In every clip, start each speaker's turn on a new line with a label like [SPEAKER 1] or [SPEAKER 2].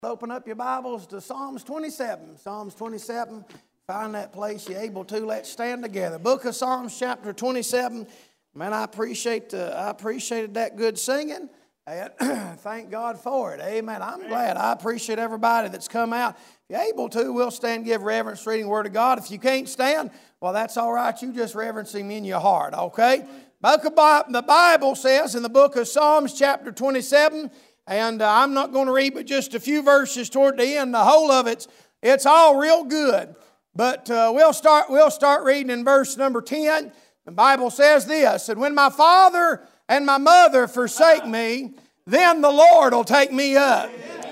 [SPEAKER 1] Open up your Bibles to Psalms 27. Psalms 27. Find that place you're able to. Let's stand together. Book of Psalms, chapter 27. Man, I appreciated that good singing. And thank God for it. Amen. I'm glad. I appreciate everybody that's come out. If you're able to, we'll stand and give reverence reading the Word of God. If you can't stand, well, that's all right. You just reverence Him in your heart, okay? The Bible says in the book of Psalms, chapter 27, and I'm not going to read but just a few verses toward the end. The whole of it's all real good. But we'll start reading in verse number 10. The Bible says this, and when my father and my mother forsake me, then the Lord will take me up.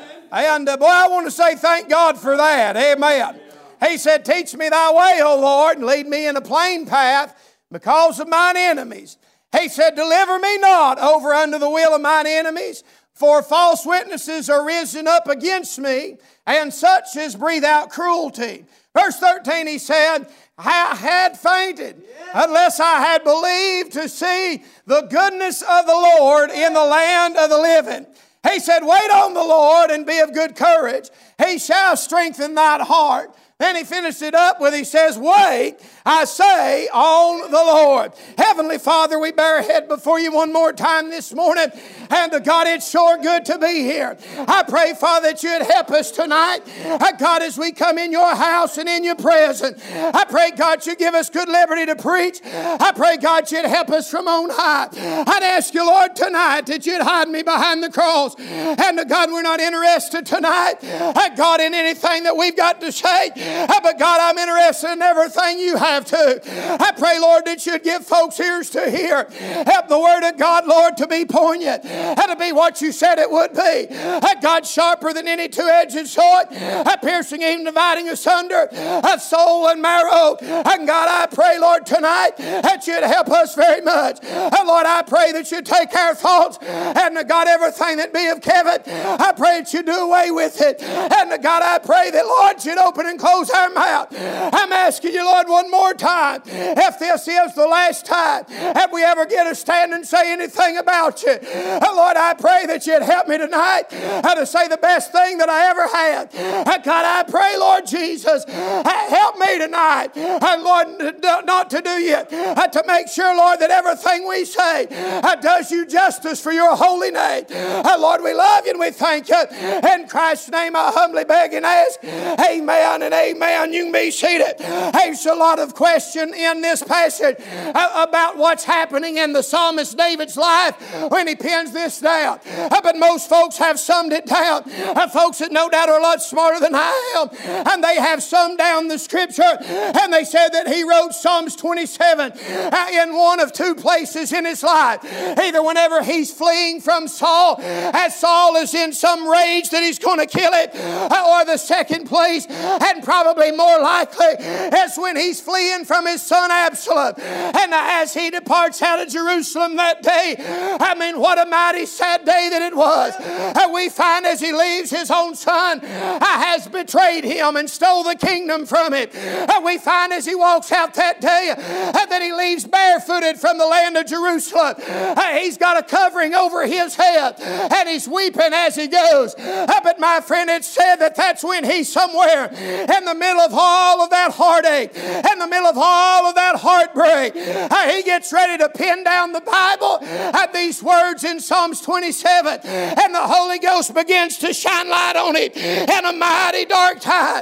[SPEAKER 1] And boy, I want to say thank God for that. Amen. He said, teach me thy way, O Lord, and lead me in a plain path because of mine enemies. He said, deliver me not over unto the will of mine enemies, for false witnesses are risen up against me, and such as breathe out cruelty. Verse 13, he said, I had fainted unless I had believed to see the goodness of the Lord in the land of the living. He said, wait on the Lord and be of good courage. He shall strengthen thine heart. Then he finished it up with, he says, wait, I say, on the Lord. Heavenly Father, we bear our head before you one more time this morning. And God, it's sure good to be here. I pray, Father, that you'd help us tonight. God, as we come in your house and in your presence, I pray, God, you give us good liberty to preach. I pray, God, you'd help us from on high. I'd ask you, Lord, tonight that you'd hide me behind the cross. And God, we're not interested tonight, God, in anything that we've got to say. But God, I'm interested in everything you have to. I pray, Lord, that you'd give folks ears to hear. Help the Word of God, Lord, to be poignant and to be what you said it would be. God, sharper than any two-edged sword, piercing even dividing asunder soul and marrow. And God, I pray, Lord, tonight that you'd help us very much. Lord, I pray that you'd take our thoughts and God, everything that be of Kevin, I pray that you do away with it. And God, I pray that, Lord, you'd open and close our mouth. I'm asking you, Lord, one more time, if this is the last time if we ever get to stand and say anything about you, Lord, I pray that you'd help me tonight to say the best thing that I ever had. God, I pray, Lord Jesus, help me tonight, Lord, not to do you, to make sure, Lord, that everything we say does you justice for your holy name. Lord, we love you and we thank you. In Christ's name, I humbly beg and ask, amen and amen. You can be seated. There's a lot of question in this passage about what's happening in the psalmist David's life when he pens this down. But most folks have summed it down. Folks that no doubt are a lot smarter than I am. And they have summed down the scripture. And they said that he wrote Psalms 27 in one of two places in his life. Either whenever he's fleeing from Saul, as Saul is in some rage that he's going to kill it, or the second place, and probably more likely, is when he's fleeing from his son Absalom. And as he departs out of Jerusalem that day, I mean, what a mighty sad day that it was. We find as he leaves, his own son has betrayed him and stole the kingdom from him. We find as he walks out that day that he leaves barefooted from the land of Jerusalem. He's got a covering over his head and he's weeping as he goes. But my friend, it said that that's when he's somewhere in the middle of all of that heartache, in the middle of all of that heartbreak, he gets ready to pin down the Bible at these words in Psalms 27, and the Holy Ghost begins to shine light on it. In a mighty dark time,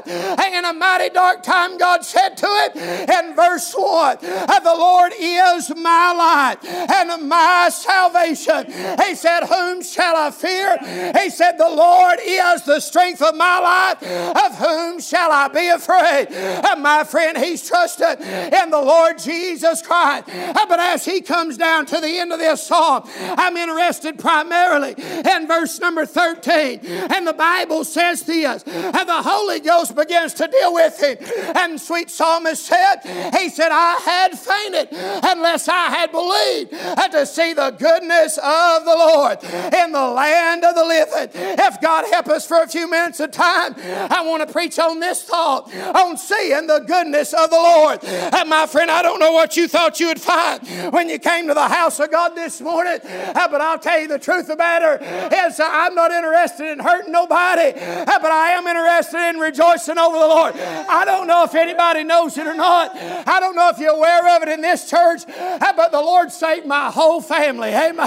[SPEAKER 1] God said to it in verse 1, the Lord is my light and my salvation. He said, whom shall I fear? He said, the Lord is the strength of my life. Of whom shall I be afraid? My friend, he's trusted in the Lord Jesus Christ. But as he comes down to the end of this psalm, I'm interested primarily in verse number 13. And the Bible says this, and the Holy Ghost begins to deal with him. And sweet psalmist said, he said, I had fainted unless I had believed to see the goodness of the Lord in the land of the living. If God help us for a few minutes of time, I want to preach on this thought. thought on seeing the goodness of the Lord. And my friend, I don't know what you thought you would find when you came to the house of God this morning, but I'll tell you the truth about it is I'm not interested in hurting nobody, but I am interested in rejoicing over the Lord. I don't know if anybody knows it or not. I don't know if you're aware of it in this church, but the Lord saved my whole family. Amen.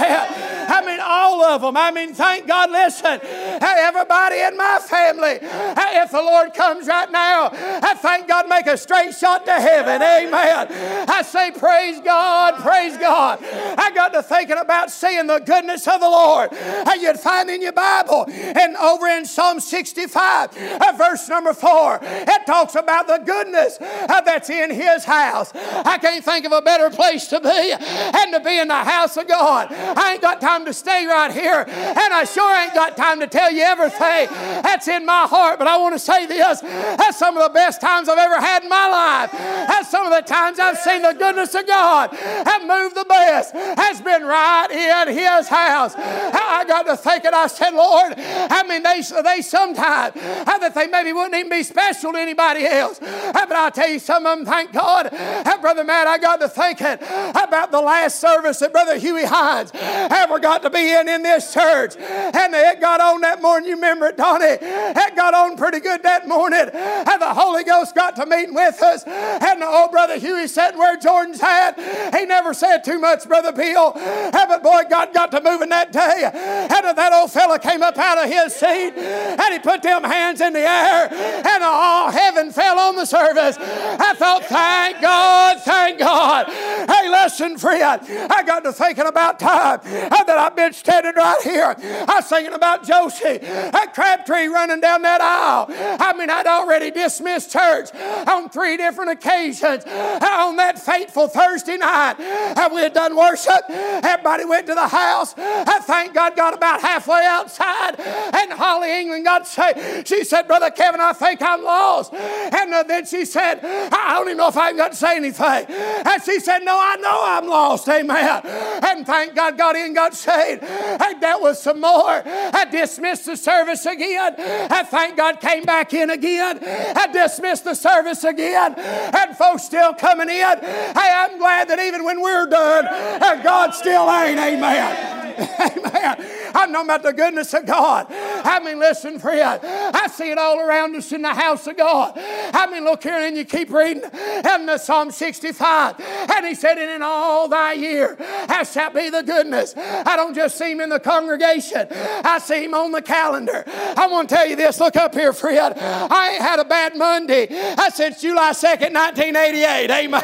[SPEAKER 1] I mean, all of them. I mean, thank God. Listen, everybody in my family, if the Lord comes right now, I thank God, make a straight shot to heaven. Amen. I say, praise God, praise God. I got to thinking about seeing the goodness of the Lord. You'd find in your Bible, and over in Psalm 65, verse number 4, it talks about the goodness that's in His house. I can't think of a better place to be and to be in the house of God. I ain't got time to stay right here, and I sure ain't got time to tell you everything that's in my heart, but I want to say this. That's some of the best times I've ever had in my life. That's some of the times I've seen the goodness of God have moved the best. Has been right in His house. I got to thinking, I said, Lord, I mean, they sometimes, that they maybe wouldn't even be special to anybody else. But I'll tell you, some of them, thank God. Brother Matt, I got to thinking about the last service that Brother Huey Hines ever got to be in this church. And it got on that morning. You remember it, Donnie? It got on pretty good that morning. And the Holy Ghost got to meeting with us. And the old Brother Huey sat where Jordan's at. He never said too much, Brother Bill. But boy, God got to moving that day. And that old fella came up out of his seat and he put them hands in the air and all heaven fell on the service. I thought, thank God, thank God. Hey, listen, friend, I got to thinking about time that I've been standing right here. I was thinking about Josie, that Crabtree running down that aisle. I mean, I'd already dismissed church on 3 different occasions. On that fateful Thursday night, we had done worship. Everybody went to the house. I thank God got about halfway outside, and Holly England got saved. She said, Brother Kevin, I think I'm lost. And then she said, I don't even know if I got to say anything. And she said, no, I know I'm lost. Amen. And thank God got in, got saved. I dealt with some more. I dismissed the service again. I thank God came back in again. I dismissed the service again. And folks still coming in. Hey, I'm glad that even when we're done, God still ain't. Amen. Amen. I'm talking about the goodness of God. I mean, listen, friend, I see it all around us in the house of God. I mean, look here, and you keep reading in the Psalm 65, and he said, and in all thy year, how shall be the goodness. I don't just see him in the congregation. I see him on the calendar. I want to tell you this. Look up here, friend. I ain't had a bad Monday since July 2nd, 1988. Amen.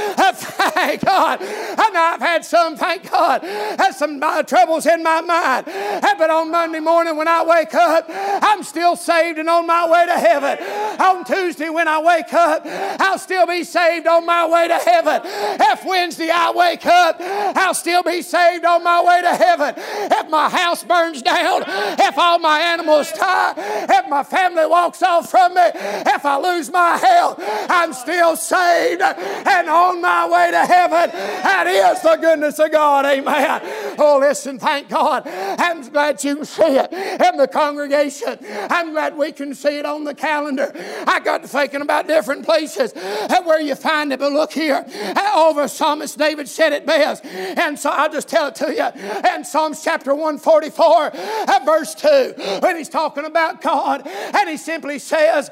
[SPEAKER 1] Thank God. I know I've had some, thank God, some troubles in my mind. But on Monday morning when I wake up, I'm still saved and on my way to heaven. On Tuesday when I wake up, I'll still be saved on my way to heaven. If Wednesday I wake up, I'll still be saved on my way to heaven. If my house burns down, if all my animals die, if my family walks off from me, if I lose my health, I'm still saved and on my way to heaven. That is the goodness of God. Amen. Oh, listen, thank God. I'm glad you can see it in the congregation. I'm glad we can see it on the calendar. I got to thinking about different places where you find it. But look here, over Psalmist David said it best. And so I'll just tell it to you. In Psalms chapter 144, verse 2, when he's talking about God, and he simply says,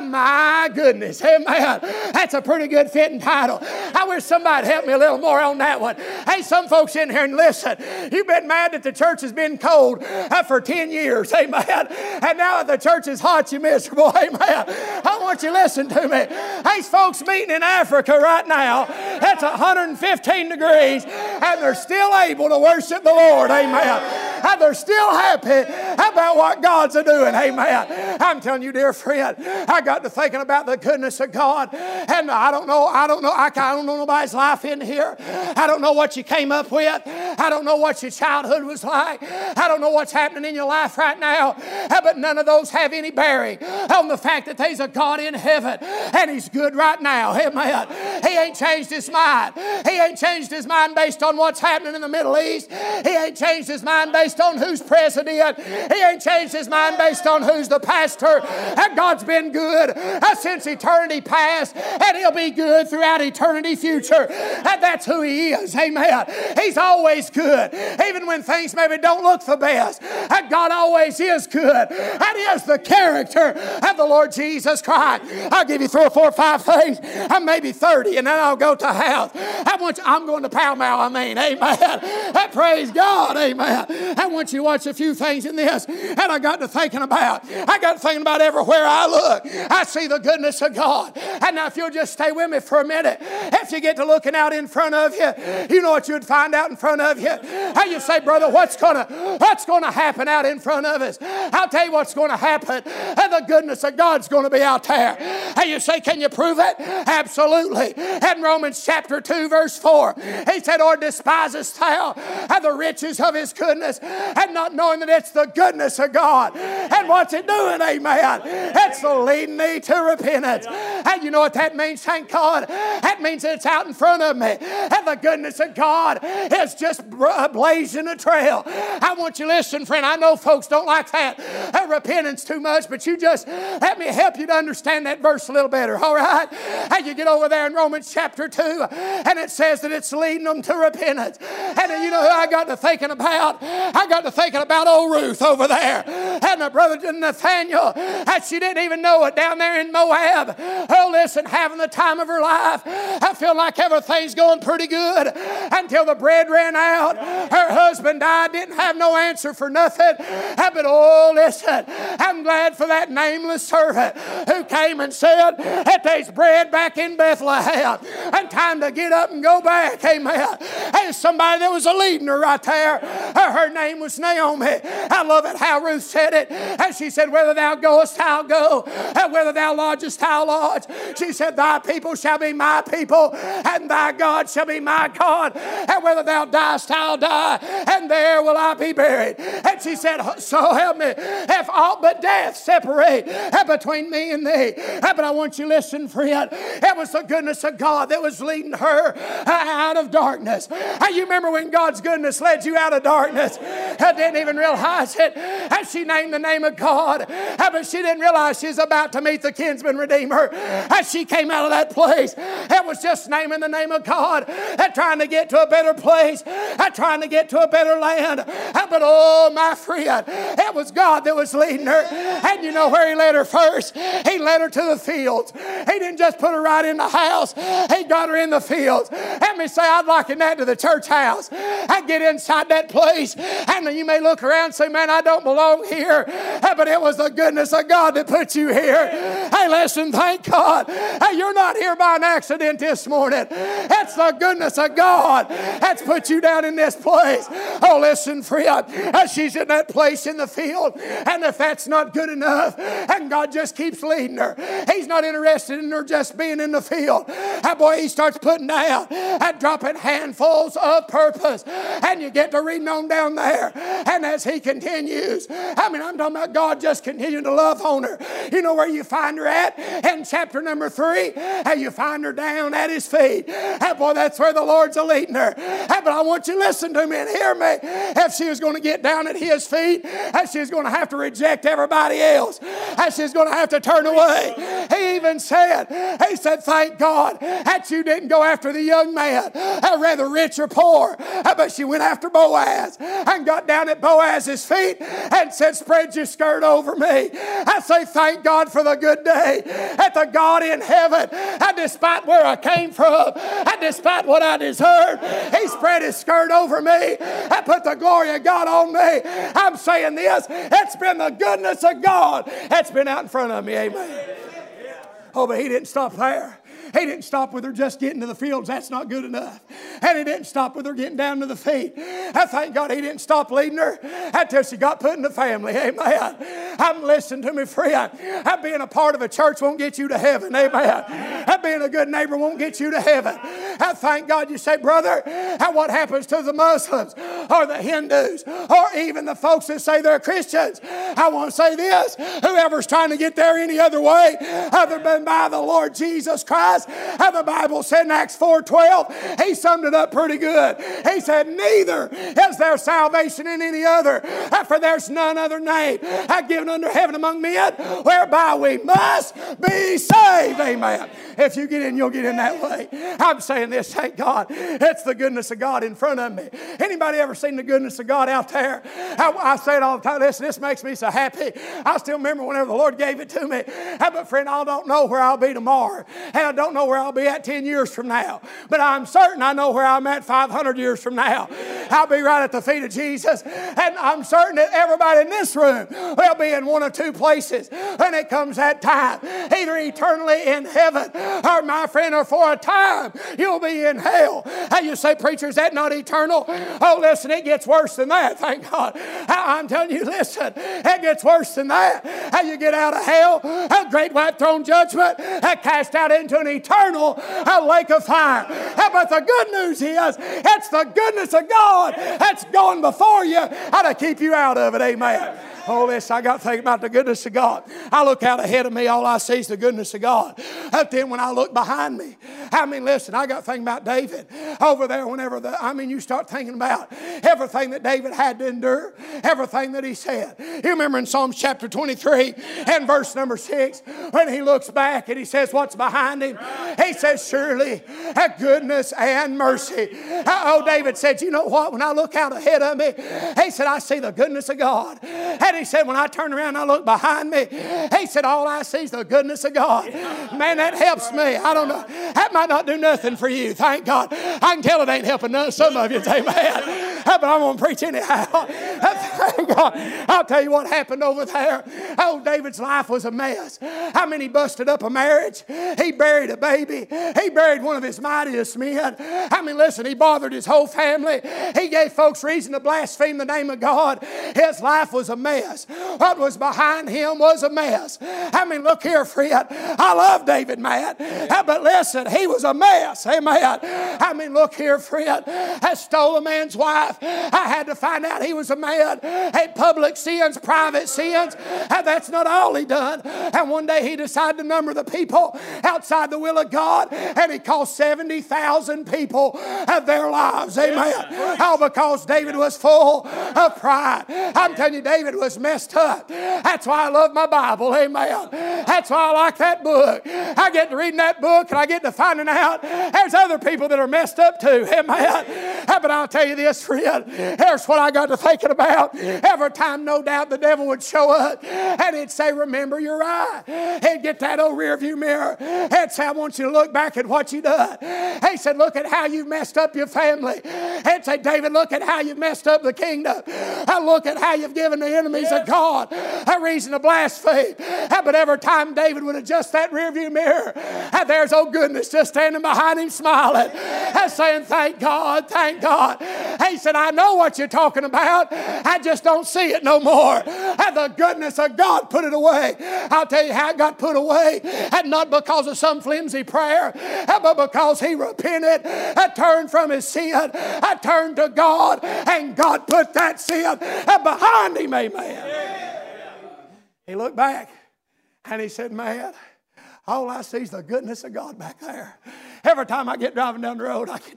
[SPEAKER 1] my goodness. Amen. That's a pretty good fitting title. I wish somebody help me a little more on that one. Hey, some folks in here, and listen, you've been mad that the church has been cold for 10 years. Amen. And now that the church is hot, you're miserable. Amen. I want you to listen to me. These folks meeting in Africa right now, it's 115 degrees, and they're still able to worship the Lord. Amen. And they're still happy about what God's doing. Amen. I'm telling you, dear friend, I got to thinking about the goodness of God, and I don't know nobody's life in here. I don't know what you came up with. I don't know what your childhood was like. I don't know what's happening in your life right now, but none of those have any bearing on the fact that there's a God in heaven, and He's good right now. Amen. He ain't changed His mind. He ain't changed His mind based on what's happening in the Middle East. He ain't changed His mind based on who's president He ain't changed his mind based on who's the pastor. God's been good since eternity past, and He'll be good throughout eternity future. And that's who He is. Amen. He's always good. Even when things maybe don't look the best, and God always is good. And He is the character of the Lord Jesus Christ. I'll give you 3 or 4 or 5 things, and maybe 30, and then I'll go to house. I'm going to Pall Mall, amen. Praise God, amen. I want you to watch a few things in this, and I got to thinking about everywhere I look, I see the goodness of God. And now if you'll just stay with me for a minute, if you get to looking out in front of you, you know what you'd find out in front of you? How you say, brother, what's going to happen out in front of us? I'll tell you what's going to happen. And the goodness of God's going to be out there. And you say, can you prove it? Absolutely. In Romans chapter 2, verse 4, he said, or despisest thou the riches of His goodness, and not knowing that it's the goodness of God. And what's it doing? Amen. It's leading me to repentance. And you know what that means, thank God? That means it's out in front of me. And the goodness of God is just blazing a trail. I want you to listen, friend. I know folks don't like that repentance too much, but you just let me help you to understand that verse a little better, all right? And you get over there in Romans chapter 2, and it says that it's leading them to repentance. And you know who I got to thinking about? I got to thinking about old Ruth over there. And my brother Nathaniel, and she didn't even know it down there in Moab. Oh, listen, having the time of her life. I feel like everything's going pretty good until the bread ran out. Her husband died, didn't have no answer for nothing. But oh, listen, I'm glad for that nameless servant who came and said that there's bread back in Bethlehem and time to get up and go back. Amen. And somebody that was a leading her right there. Her name was Naomi. I love it how Ruth said it. And she said, whether thou goest, I'll go. And whether thou lodgest, I'll lodge. She said, thy people shall be my people, and thy God shall be my God. And whether thou diest, I'll die, and there will I be buried. And she said, so help me, if aught but death separate between me and thee. But I want you to listen, friend. It was the goodness of God that was leading her out of darkness. You remember when God's goodness led you out of darkness? I didn't even realize it. And she named the name of God. But she didn't realize she was about to meet the kinsman redeemer. As she came out of that place, it was just naming the name of God and trying to get to a better place and trying to get to a better land. But oh, my friend, it was God that was leading her. And you know where He led her first? He led her to the fields. He didn't just put her right in the house. He got her in the fields. Let me say, I'd liken that to the church house. I get inside that place, and you may look around and say, man, I don't belong here. But it was the goodness of God that put you here. Hey, listen, thank God. Hey, you're not here by an accident this morning. It's the goodness of God that's put you down in this place. Oh, listen, friend, she's in that place in the field, and if that's not good enough, and God just keeps leading her, He's not interested in her just being in the field. Boy, He starts putting down and dropping handfuls of purpose, and you get to reading on down there, and as He continues, I'm talking about God just continuing to love on her. You know where you find her at? In chapter number 3, and you find her down at His feet. Boy, that's where the Lord's leading her. But I want you to listen to me and hear me. If she was going to get down at His feet, she was going to have to reject everybody else. She was going to have to turn away. He even said, thank God that you didn't go after the young man, whether rich or poor. But she went after Boaz and got down at Boaz's feet and said, spread your skirt over me. I say thank God for the good day that the God in heaven, despite where I came from, despite what I deserved, He spread His skirt over me and put the glory of God on me. I'm saying this, it's been the goodness of God that's been out in front of me. Amen. Oh, but He didn't stop there. He didn't stop with her just getting to the fields. That's not good enough. And He didn't stop with her getting down to the feet. I thank God He didn't stop leading her until she got put in the family. Amen. I'm listening to me, friend. Being a part of a church won't get you to heaven. Amen. Being a good neighbor won't get you to heaven. Thank God. You say, brother, what happens to the Muslims or the Hindus or even the folks that say they're Christians? I want to say this. Whoever's trying to get there any other way other than by the Lord Jesus Christ, the Bible said in Acts 4:12, he summed it up pretty good. He said, neither is there salvation in any other, for there's none other name given under heaven among men whereby we must be saved. Amen. If you get in, you'll get in that way. I'm saying this, thank God. It's the goodness of God in front of me. Anybody ever seen the goodness of God out there? I say it all the time. Listen, this makes me so happy. I still remember whenever the Lord gave it to me. But friend, I don't know where I'll be tomorrow. And I don't know where I'll be at 10 years from now. But I'm certain I know where I'm at 500 years from now. I'll be right at the feet of Jesus. And I'm certain that everybody in this room will be in one or two places when it comes that time. Either eternally in heaven or, my friend, or for a time you'll be in hell. How you say, preacher, is that not eternal? Oh, listen, it gets worse than that, thank God. I'm telling you, listen, it gets worse than that. How you get out of hell, a great white throne judgment, cast out into an eternal lake of fire. But the good news is, it's the goodness of God that's going before you how to keep you out of it. Amen. Oh, listen, I got to think about the goodness of God. I look out ahead of me, all I see is the goodness of God. But then when I look behind me, listen, I got to think about David over there whenever you start thinking about everything that David had to endure, everything that he said. You remember in Psalms chapter 23 and verse number 6, when he looks back and he says, what's behind him? He says, surely goodness and mercy. Oh, David said, you know what? When I look out ahead of me, he said, I see the goodness of God. And he said, when I turn around and I look behind me, he said, all I see is the goodness of God. Man, that helps me. I don't know. That might not do nothing for you. Thank God. I can tell it ain't helping none. Some of you, amen. But I'm going to preach anyhow. Thank God. I'll tell you what happened over there. Oh, David's life was a mess. He busted up a marriage. He buried a baby. He buried one of his mightiest men. Listen, he bothered his whole family. He gave folks reason to blaspheme the name of God. His life was a mess. What was behind him was a mess. Look here, friend. I love David, Matt. But listen, he was a mess. Amen. Look here, friend. I stole a man's wife. I had to find out he was a man. Had public sins, private sins. That's not all he done. And one day he decided to number the people outside the will of God. And he cost 70,000 people their lives. Amen. All because David was full of pride. I'm telling you, David was messed up. That's why I love my Bible. Amen. That's why I like that book. I get to reading that book and I get to finding out there's other people that are messed up too. Amen. But I'll tell you this, friend. Here's what I got to thinking about. Every time, no doubt, the devil would show up and he'd say, remember your eye. He'd get that old rear view mirror. He'd say, I want you to look back at what you done. He said, look at how you've messed up your family. He'd say, David, look at how you've messed up the kingdom. Look at how you've given the enemies of God a reason to blaspheme. But every time David would adjust that rearview mirror, there's old goodness just standing behind him smiling and saying, thank God, thank God. He said, I know what you're talking about. I just don't see it no more. And the goodness of God put it away. I'll tell you how it got put away. And not because of some flimsy prayer, but because he repented, turned from his sin, turned to God, and God put that sin behind him. Amen. He looked back and he said, man, all I see is the goodness of God back there. Every time I get driving down the road, I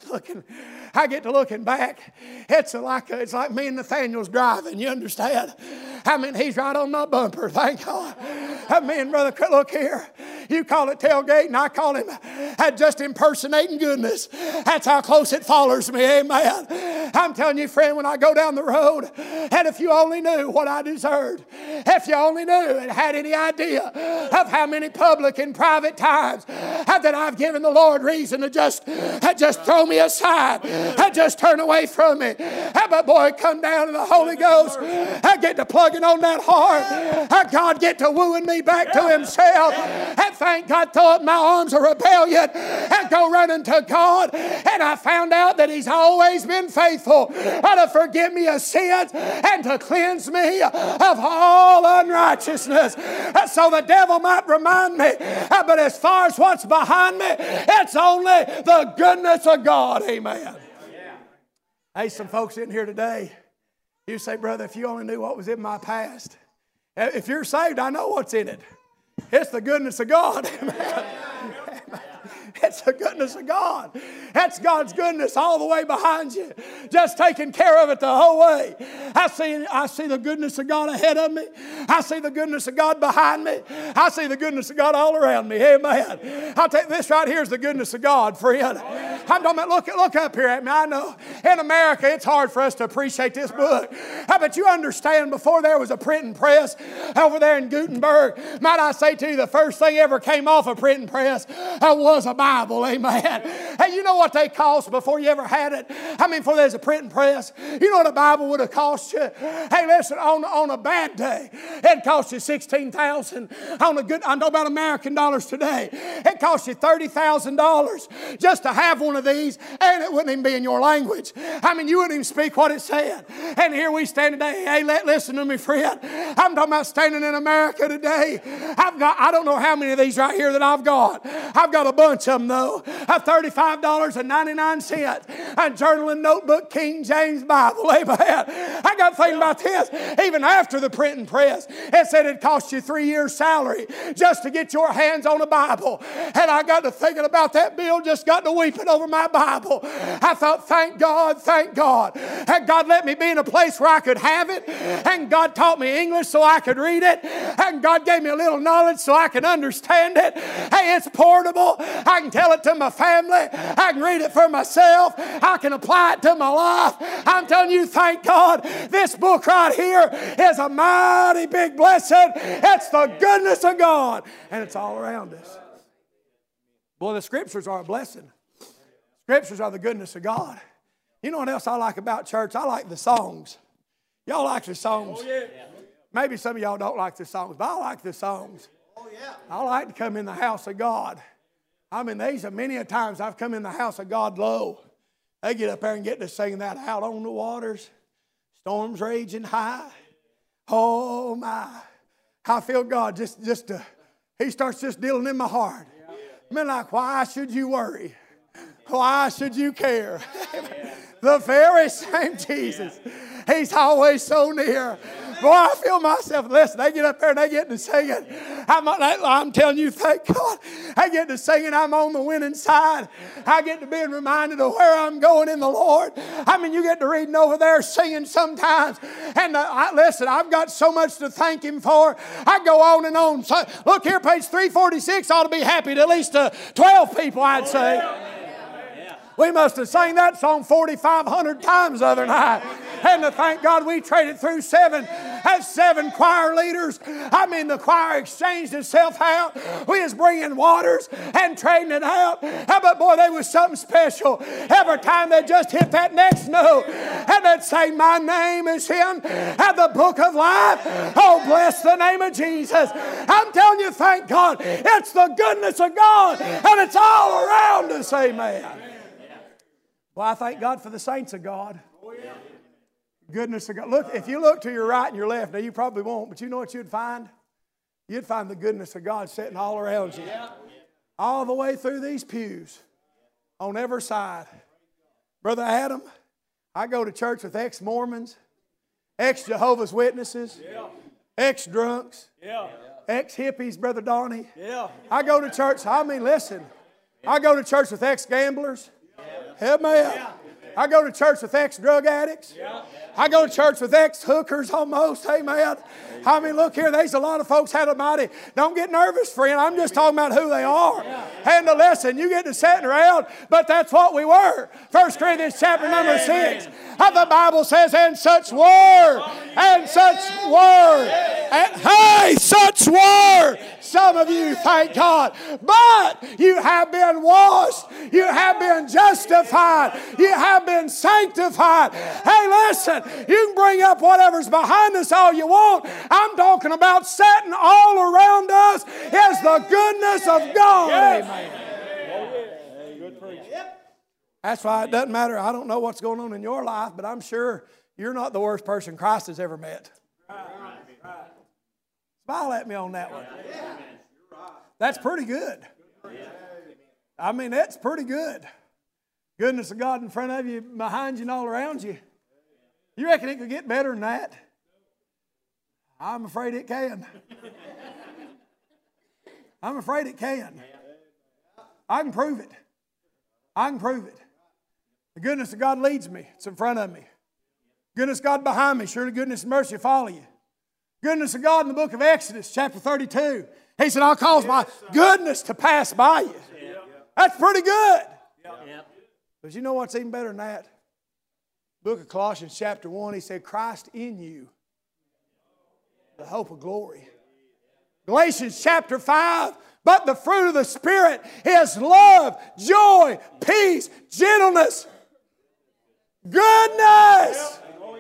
[SPEAKER 1] get to looking back. It's like me and Nathaniel's driving, you understand? He's right on my bumper, thank God. Me and Brother, look here. You call it tailgate and I call him just impersonating goodness. That's how close it follows me, amen. I'm telling you, friend, when I go down the road, and if you only knew what I deserved, if you only knew and had any idea of how many public and private times that I've given the Lord reason to just throw me aside, just turn away from me. But boy, come down to the Holy Ghost. I get to plugging on that heart. God get to wooing me back to Himself. And thank God, throw up my arms of rebellion and go running to God. And I found out that He's always been faithful to forgive me of sins and to cleanse me of all unrighteousness. So the devil might remind me, but as far as what's behind me, it's only the goodness of God. Amen. Hey, some folks in here today, you say, brother, if you only knew what was in my past. If you're saved, I know what's in it. It's the goodness of God. It's the goodness of God. That's God's goodness all the way behind you. Just taking care of it the whole way. I see the goodness of God ahead of me. I see the goodness of God behind me. I see the goodness of God all around me. Amen. I'll take this right here is the goodness of God, friend. I'm talking about, look up here at me. I know in America it's hard for us to appreciate this book. But you understand, before there was a printing press over there in Gutenberg, might I say to you, the first thing ever came off a printing press was a Bible. Amen. Hey, you know what they cost before you ever had it? I mean, before there's a printing press, you know what a Bible would have cost you? Hey, listen, on a bad day, it cost you $16,000. On a good, I know about American dollars today, it cost you $30,000 just to have one of these, and it wouldn't even be in your language. I mean, you wouldn't even speak what it said. And here we stand today. Hey, listen to me, friend. I'm talking about standing in America today. I don't know how many of these right here that I've got. I've got a bunch of them, though. $35.99. A journal and notebook, King James Bible. Amen. I got thinking about this. Even after the printing press, it said it cost you 3 years' salary just to get your hands on a Bible. And I got to thinking about that bill, just got to weeping over my Bible. I thought, thank God, thank God. And God let me be in a place where I could have it. And God taught me English so I could read it. And God gave me a little knowledge so I can understand it. Hey, it's portable. I can tell it to my family. I can read it for myself. I can apply it to my life. I'm telling you, thank God, this book right here is a mighty big blessing. It's the goodness of God. And it's all around us. Boy, the Scriptures are a blessing. Scriptures are the goodness of God. You know what else I like about church? I like the songs. Y'all like the songs? Oh, yeah. Maybe some of y'all don't like the songs, but I like the songs. Oh, yeah. I like to come in the house of God. I mean, there's many a times I've come in the house of God low. They get up there and get to sing that out on the waters. Storms raging high. Oh, my. I feel God He starts just dealing in my heart. I mean, like, why should you worry? Why should you care? The very same Jesus. He's always so near. Boy, I feel myself. Listen, they get up there and they get to singing. I'm telling you, thank God. I get to singing. I'm on the winning side. I get to being reminded of where I'm going in the Lord. I mean, you get to reading over there, singing sometimes. And listen, I've got so much to thank Him for. I go on and on. So, look here, page 346 ought to be happy to at least 12 people, I'd say. We must have sang that song 4,500 times the other night. And to thank God we traded through seven choir leaders. I mean, the choir exchanged itself out. We was bringing waters and trading it out. But boy, there was something special. Every time they just hit that next note and they'd say, my name is in the book of life. Oh, bless the name of Jesus. I'm telling you, thank God. It's the goodness of God. And it's all around us. Amen. Well, I thank God for the saints of God. Goodness of God. Look, if you look to your right and your left, now you probably won't, but you know what you'd find? You'd find the goodness of God sitting all around you. All the way through these pews. On every side. Brother Adam, I go to church with ex-Mormons, ex-Jehovah's Witnesses, ex-drunks, ex-hippies, Brother Donnie. I go to church, listen, I go to church with ex-gamblers. Amen. I go to church with ex-drug addicts. I go to church with ex-hookers almost. Amen. I mean, look here, there's a lot of folks had a mighty. Don't get nervous, friend. I'm just talking about who they are. And to listen, you get to sitting around, but that's what we were. 1 Corinthians chapter number 6. The Bible says, and such were Hey, such were some of you, thank God. But you have been washed. You have been justified. You have been sanctified. Hey, listen, you can bring up whatever's behind us all you want. I'm talking about sitting all around us is the goodness of God. Amen. That's why it doesn't matter. I don't know what's going on in your life, but I'm sure you're not the worst person Christ has ever met. Smile at me on that one. That's pretty good. I mean, that's pretty good. Goodness of God in front of you, behind you, and all around you. You reckon it could get better than that? I'm afraid it can. I'm afraid it can. I can prove it. I can prove it. The goodness of God leads me. It's in front of me. Goodness of God behind me. Surely goodness and mercy follow you. Goodness of God in the book of Exodus, chapter 32. He said, I'll cause my goodness to pass by you. That's pretty good. But you know what's even better than that? Book of Colossians, chapter 1, he said, Christ in you, the hope of glory. Galatians, chapter 5, but the fruit of the Spirit is love, joy, peace, gentleness, goodness.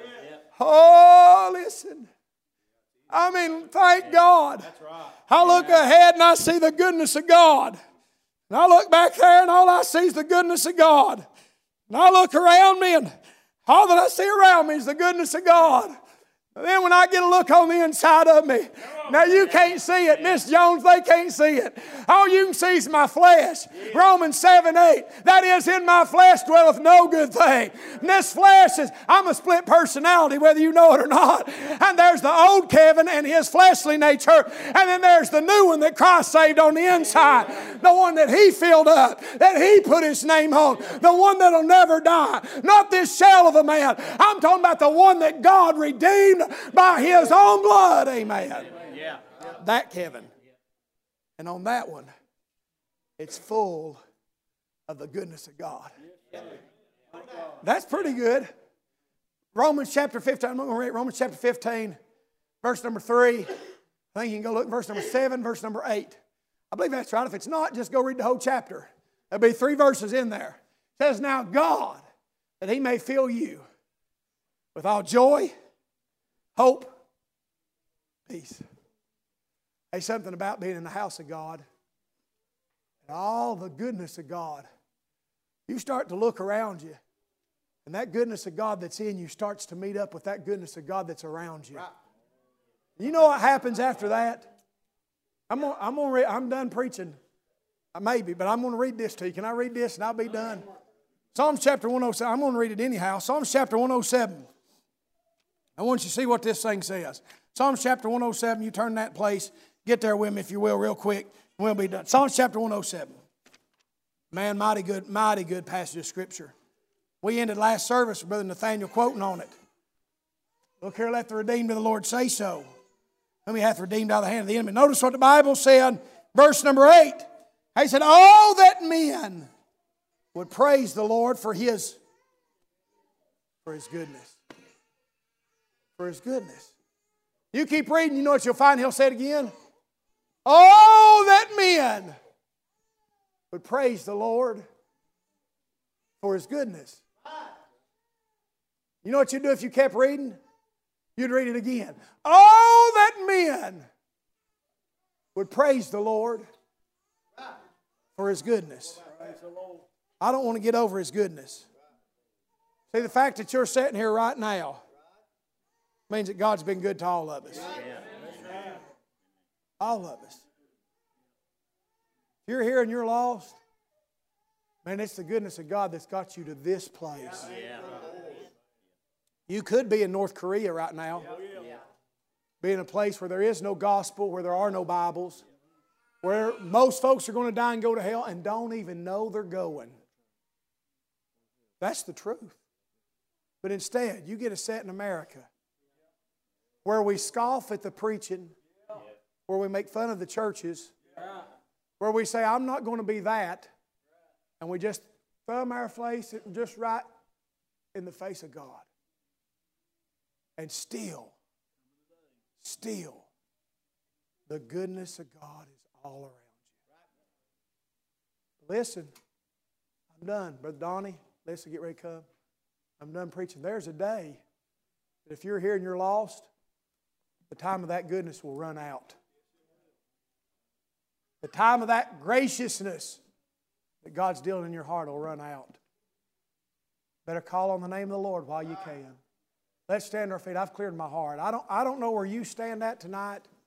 [SPEAKER 1] Oh, listen. I mean, thank God. I look ahead and I see the goodness of God. And I look back there and all I see is the goodness of God. And I look around me and all that I see around me is the goodness of God. And then when I get a look on the inside of me, now you can't see it. Miss Jones, they can't see it. All you can see is my flesh. Romans 7:8. That is, in my flesh dwelleth no good thing. And this flesh is, I'm a split personality, whether you know it or not. And there's the old Kevin and his fleshly nature. And then there's the new one that Christ saved on the inside. The one that He filled up, that He put His name on. The one that'll never die. Not this shell of a man. I'm talking about the one that God redeemed by His own blood. Amen. That Kevin. And on that one, it's full of the goodness of God. That's pretty good. Romans chapter 15. I'm going to read Romans chapter 15, verse number 3. I think you can go look at verse number 7, verse number 8. I believe that's right. If it's not, just go read the whole chapter. There'll be 3 verses in there. It says, now God, that He may fill you with all joy, hope, peace. There's something about being in the house of God and all the goodness of God. You start to look around you, and that goodness of God that's in you starts to meet up with that goodness of God that's around you. You know what happens after that? I'm done preaching. Maybe, but I'm going to read this to you. Can I read this and I'll be done? Psalms chapter 107. I'm going to read it anyhow. Psalms chapter 107. I want you to see what this thing says. Psalms chapter 107. You turn that place. Get there with me, if you will, real quick. And we'll be done. Psalms chapter 107. Man, mighty good passage of Scripture. We ended last service with Brother Nathaniel quoting on it. Look here, let the redeemed of the Lord say so. Whom He hath redeemed out of the hand of the enemy. Notice what the Bible said, verse number 8. He said, oh, that men would praise the Lord for His goodness. For His goodness. You keep reading, you know what you'll find. He'll say it again. Oh, that men would praise the Lord for His goodness. You know what you'd do if you kept reading? You'd read it again. Oh, that men would praise the Lord for His goodness. I don't want to get over His goodness. See, the fact that you're sitting here right now means that God's been good to all of us. All of us. If you're here and you're lost, man, it's the goodness of God that's got you to this place. You could be in North Korea right now. Be in a place where there is no gospel, where there are no Bibles, where most folks are going to die and go to hell and don't even know they're going. That's the truth. But instead, you get a set in America where we scoff at the preaching, where we make fun of the churches, where we say, I'm not going to be that, and we just thumb our face just right in the face of God. And still, the goodness of God is all around you. Listen, I'm done. Brother Donnie, listen, get ready to come. I'm done preaching. There's a day that if you're here and you're lost, the time of that goodness will run out. The time of that graciousness that God's dealing in your heart will run out. Better call on the name of the Lord while you can. Let's stand to our feet. I've cleared my heart. I don't know where you stand at tonight.